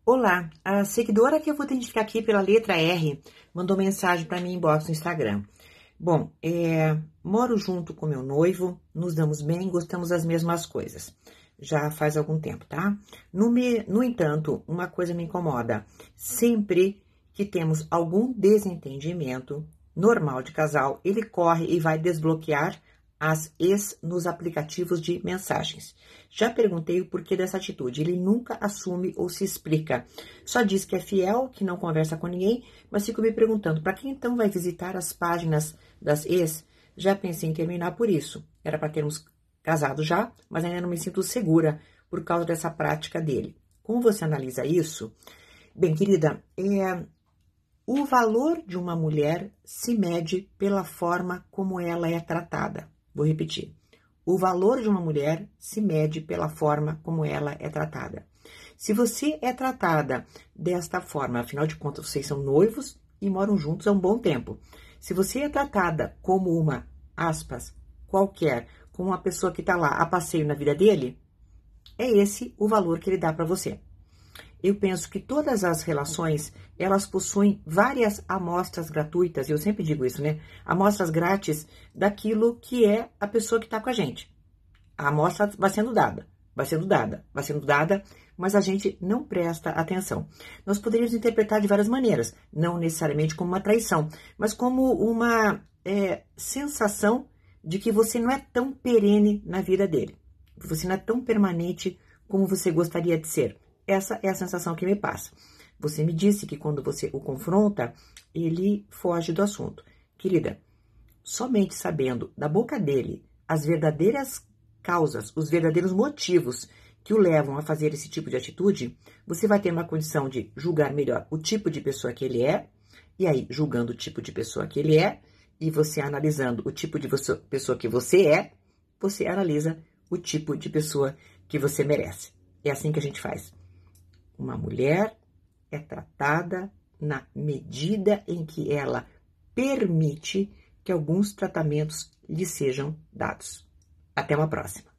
Olá, a seguidora que eu vou identificar aqui pela letra R mandou mensagem para mim inbox no Instagram. Bom, moro junto com meu noivo, nos damos bem, gostamos das mesmas coisas. Já faz algum tempo, tá? No entanto, uma coisa me incomoda. Sempre que temos algum desentendimento normal de casal, ele corre e vai desbloquear as ex nos aplicativos de mensagens. Já perguntei o porquê dessa atitude. Ele nunca assume ou se explica. Só diz que é fiel, que não conversa com ninguém, mas fico me perguntando, para quem então vai visitar as páginas das ex? Já pensei em terminar por isso. Era para termos casado já, mas ainda não me sinto segura por causa dessa prática dele. Como você analisa isso? Bem, querida, o valor de uma mulher se mede pela forma como ela é tratada. Vou repetir. O valor de uma mulher se mede pela forma como ela é tratada. Se você é tratada desta forma, afinal de contas, vocês são noivos e moram juntos há um bom tempo. Se você é tratada como uma, aspas, qualquer, como uma pessoa que está lá a passeio na vida dele, é esse o valor que ele dá para você. Eu penso que todas as relações, elas possuem várias amostras gratuitas, e eu sempre digo isso, né? Amostras grátis daquilo que é a pessoa que está com a gente. A amostra vai sendo dada, vai sendo dada, vai sendo dada, mas a gente não presta atenção. Nós poderíamos interpretar de várias maneiras, não necessariamente como uma traição, mas como uma sensação de que você não é tão perene na vida dele, que você não é tão permanente como você gostaria de ser. Essa é a sensação que me passa. Você me disse que quando você o confronta, ele foge do assunto. Querida, somente sabendo da boca dele as verdadeiras causas, os verdadeiros motivos que o levam a fazer esse tipo de atitude, você vai ter uma condição de julgar melhor o tipo de pessoa que ele é, e aí, julgando o tipo de pessoa que ele é, e você analisando o tipo de pessoa que você analisa o tipo de pessoa que você merece. É assim que a gente faz. Uma mulher é tratada na medida em que ela permite que alguns tratamentos lhe sejam dados. Até uma próxima.